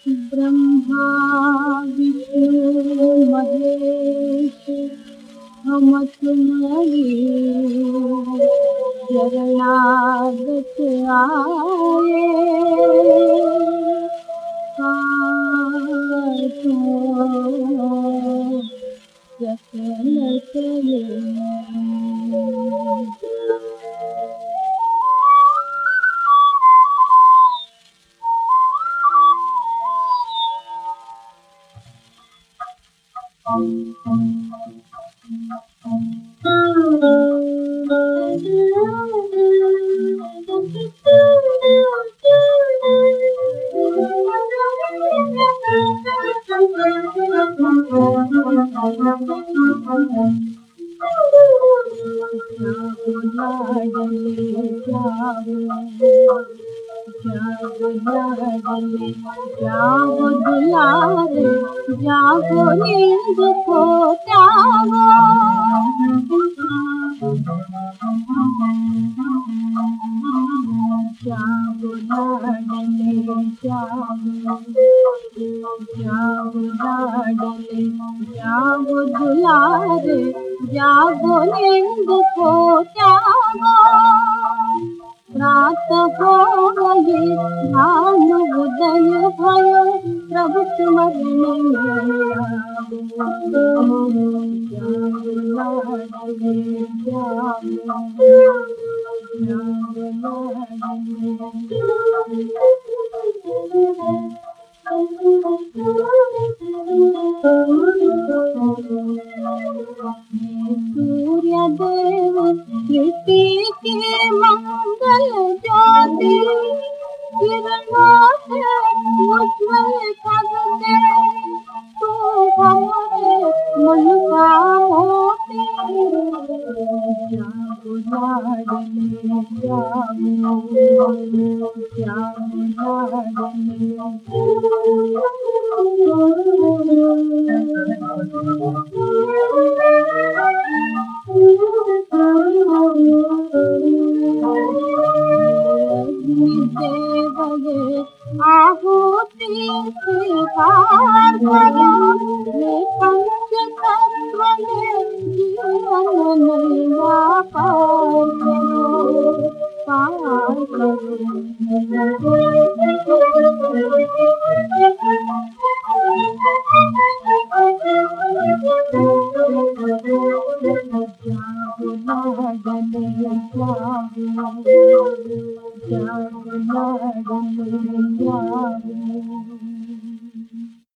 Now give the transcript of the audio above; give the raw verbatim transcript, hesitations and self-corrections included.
ब्रह्मा विष्णु महेश हम तुम्हारी शरणागत आए। काटो सकल चले। जागो दुलारे जागो नींद को त्यागो। जागो लाडले जागो, जागो लाडले जागो दुलारे जागो नींद को त्यागो। रात हो गई भान उदय भयो प्रभु स्मरण में आवो। जागो लाडले जागो, जागो सूर्य देव सृष्टि के मंगल ज्योति किरणों से उज्ज्वल कर दे। तू हमारे मन का मोती। जागो लाडले जागो, जागो लाडले आहुति स्वीकार करो। ये पंच तत्व में जीवन नैया पार करो, पार करो। जागो लाडले जागो, जागो लाडले जागो।